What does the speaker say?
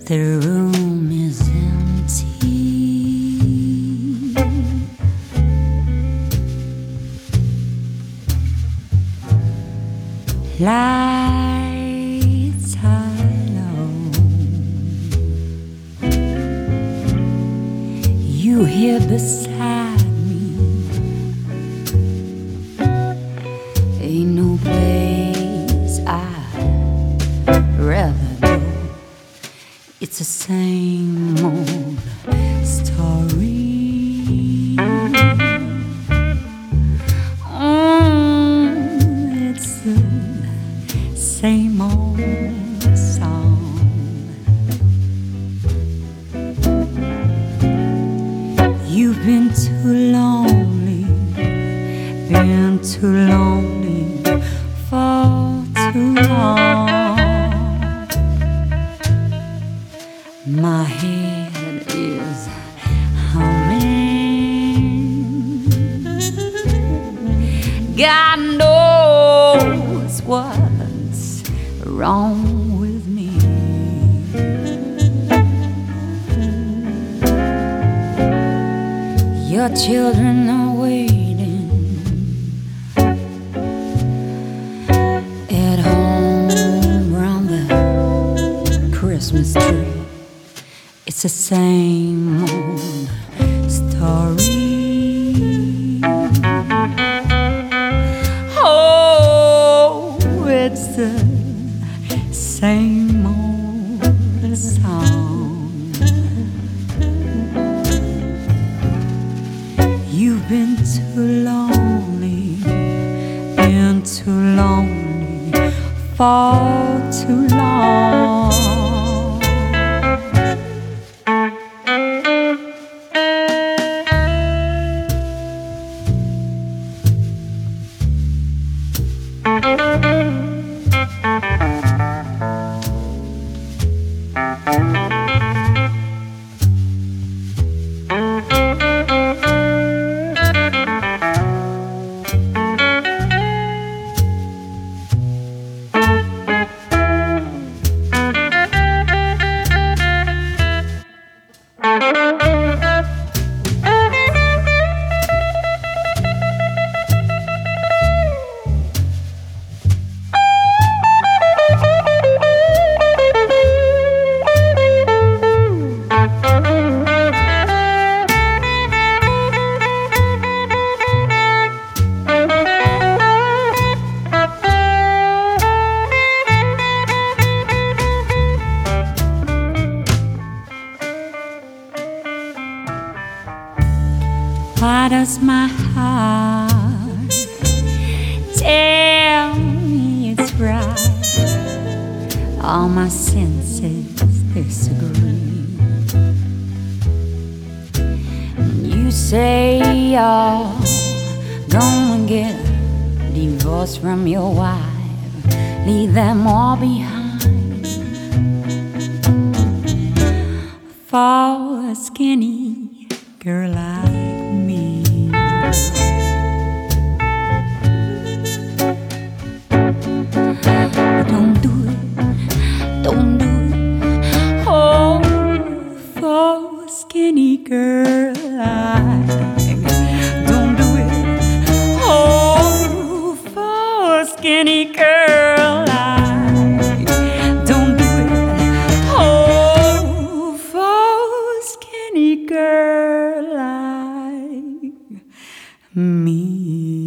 The room is empty. Lights are low. You here beside me. Ain't no place I'd rather go. It's the same old story. It's the same old song. You've been too lonely, for too long. My head is humming. God knows what's wrong with me. Your children are waiting at home round the Christmas tree. It's the same old story. Oh, it's the same old song. You've been too lonely, for too long. Why does my heart tell me it's right? All my senses disagree. You say you're gonna get a divorce from your wife, leave them all behind for a skinny girl like me. Don't do it, don't do it. Oh, for a skinny girl like don't do it. Oh, for a skinny girl like don't do it. Oh, for a skinny girl like me.